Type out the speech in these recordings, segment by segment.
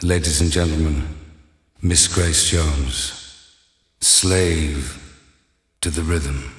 Ladies and gentlemen, Miss Grace Jones, slave to the rhythm.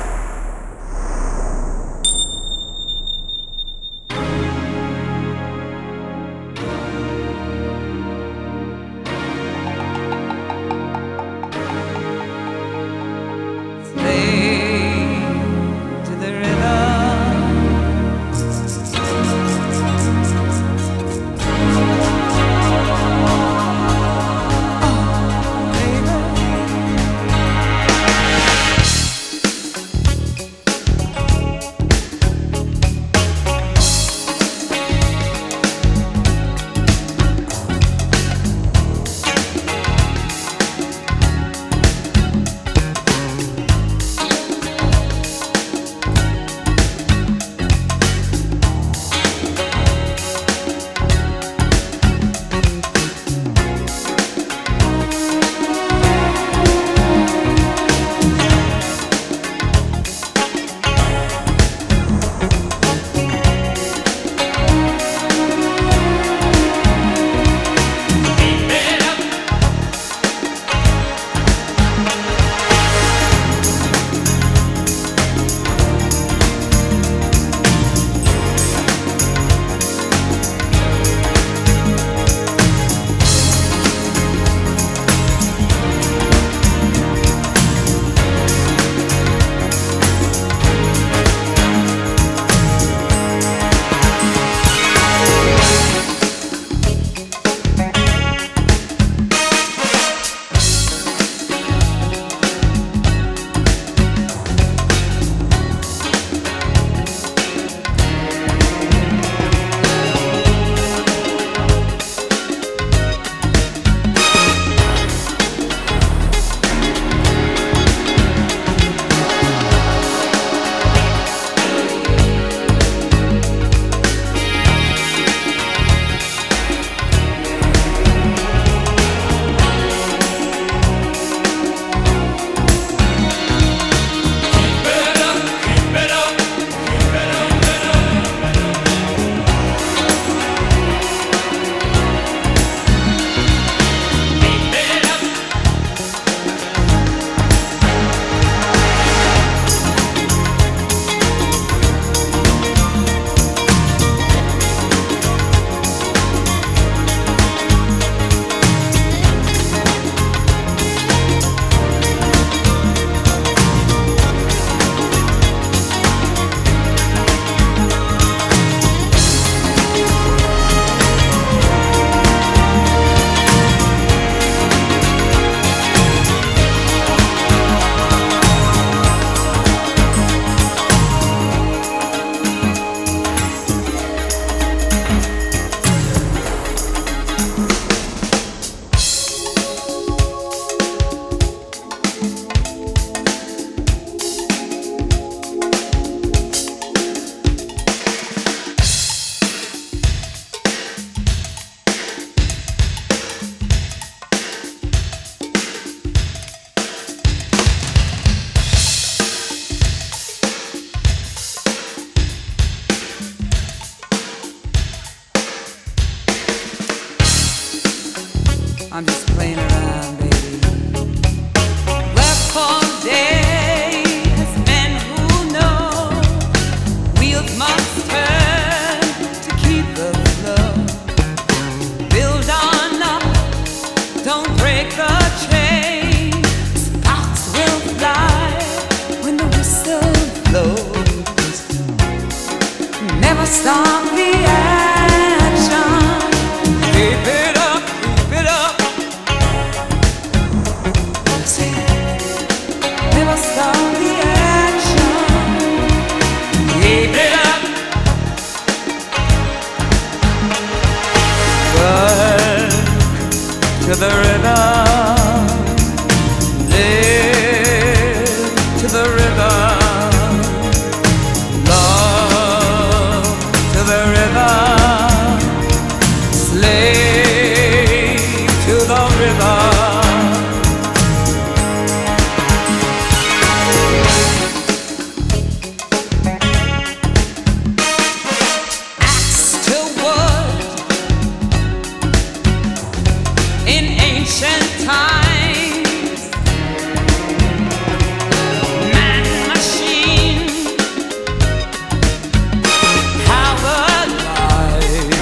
I'm just playing around, baby. Wherefore days, men who know wheels must turn to keep the flow. Build on up, don't break the chain. Sparks will fly when the whistle blows. Never stop the action. Keep it up, keep it up. Never stop the action. Keep it up. Work to the rhythm. Live to the rhythm. Love to the rhythm. Slave to the rhythm. ancient times, man, machine, how alive.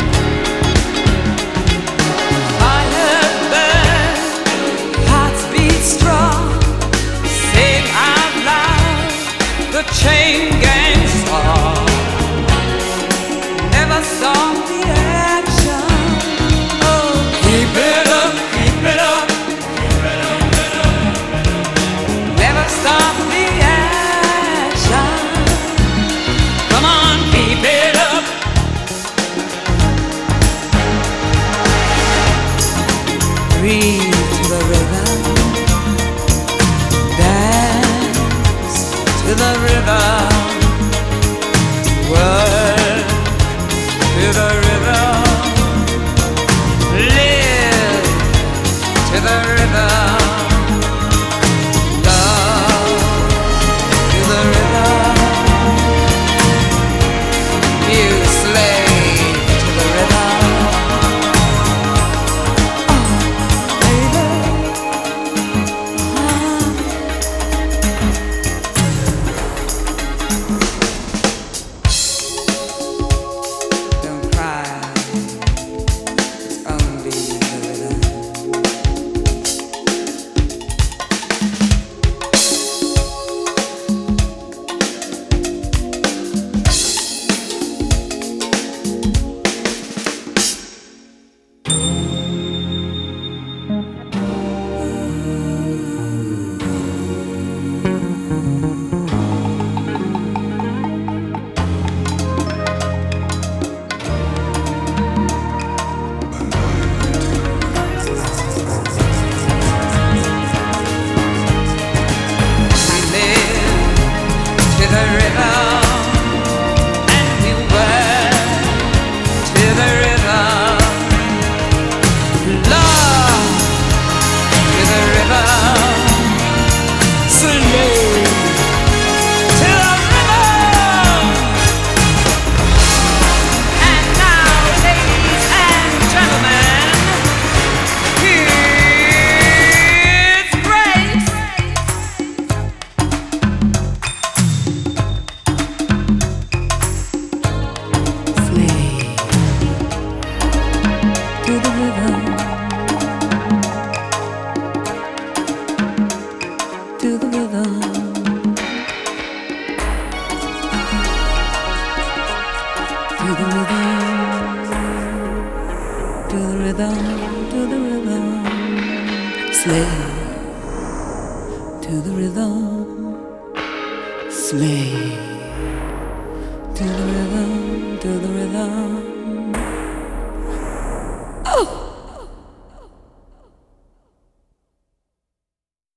Fire burn, hearts beat strong, sing out loud the chain gang song. Never stop the action. Oh, keep it up, keep it up, keep it up, keep it up. Never stop the action. Come on, keep it up. Breathe to the rhythm, dance to the rhythm. Work to the rhythm, live to the rhythm, love to the rhythm. You slave to the rhythm. Oh, baby, Don't cry, it's only the rhythm. We live to the rhythm, and we work to the rhythm. Love to the rhythm, slave to the rhythm. And now, ladies and gentlemen, here's Grace. Slave to the rhythm, to the rhythm, to the rhythm, to the rhythm, to the rhythm. Slave to the rhythm, slave to the rhythm, to the rhythm. Oh!